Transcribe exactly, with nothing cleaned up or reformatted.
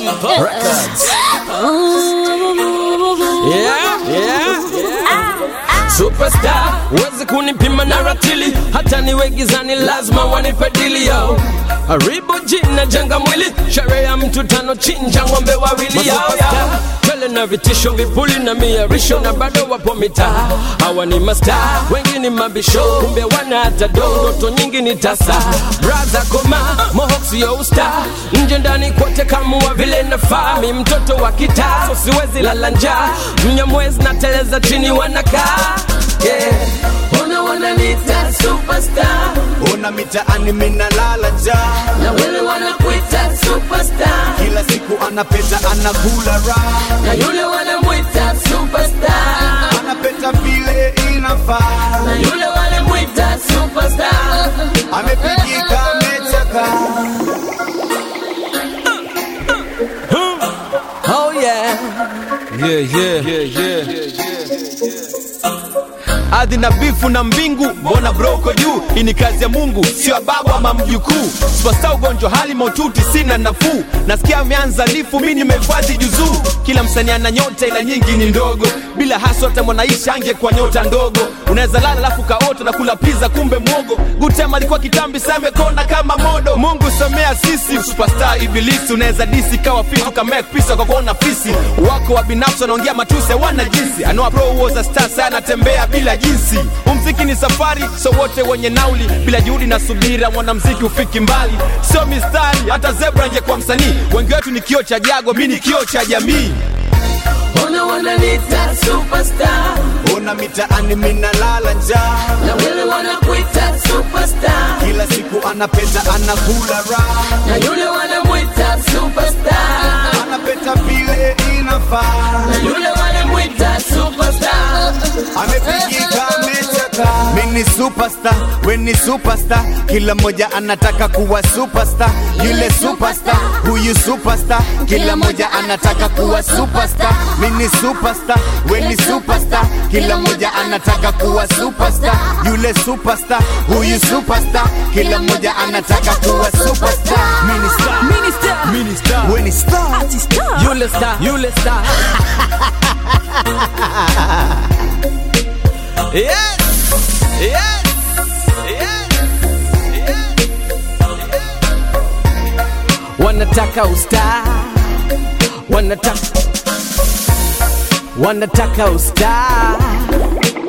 Records. Yeah, yeah, yeah. Superstar, wezi kunipima na ratili. Hata niwe gizani lazima wanipe dili yo. Haribu jina jenga mwili. Sherehe ya mtu tano chinja ngombe wawili yo. Tele na vitisho vipuli na miarisho. Na bado wapo mitaa. Hawa ni mastaa, wengi ni mabisho. Kumbe wana hata do, ndoto nyingi ni tasa. Braza koma, mohoksi yo usta. Nje ndani kote kamua vile nafaa. Mi mtoto wa kitaa, so siwezi lala njaa. Mnyamwezi na teleza chini wanakaa. Yeah. Ona wananita superstar. Ona mitaani mina lala njaa. Na wele wanakuita superstar. Kila siku anapeta anakula raha. Na yule wanamuita superstar. Anapeta vile inafaa. Na yule wanamuita superstar. Amepigika amechaka. Oh yeah. Yeah, yeah, yeah, yeah, yeah. Ardhi na bifu na mbingu, mbona broko juu? Hii ni kazi ya Mungu, sio babu ama mjukuu. Superstar ugonjwa hali maututi sina nafuu. Nasikia ameanza lifu, mimi nimehifadhi juzuu. Kila msanii ana nyota ila nyingi ni ndogo. Bila haso hata mwanaisha ange kwa nyota ndogo. Unaweza lala alafu kaota na kula pizza kumbe mwogo. Gutema alikuwa kitambi same kona kama modo. Mungu samea sisi, superstar ibilisi. Unaweza disi kawa fitu kama make pisa kwa kuona fisi. Wako wa binafsi wanaongea matusi wana jinsi. Anoa pro was a star sana tembea bila jinsi. Umziki ni safari, so wote wenye nauli. Bila juhudi na subira mwanamziki ufiki mbali. Sio mistari, hata zebra nje kwa msanii. Wengi wetu ni kio cha jago, mimi ni kio cha jamii. Ona wananita superstar. Ona mitaani mina lala njaa. Na wele wanakuita superstar. Kila siku anapeta anakula raha. Na yule wanamuita superstar. Anapeta vile inafaa. Na yule wanamuita superstar. Amepigika amechaka. Mini superstar, we ni superstar. Kila moja anataka kuwa superstar. Yule superstar, huyu superstar. Kila moja anataka kuwa superstar. Mini superstar, we ni superstar. Kila moja anataka kuwa superstar. Yule superstar, huyu superstar. Kila moja anataka kuwa superstar. Mini star, Mini star. Mini star. we ni star. Ati star. Yule star. Yule star. Yes! Yes! Yes! Yes! Wanataka ustar. Wanataka Wanataka ustar.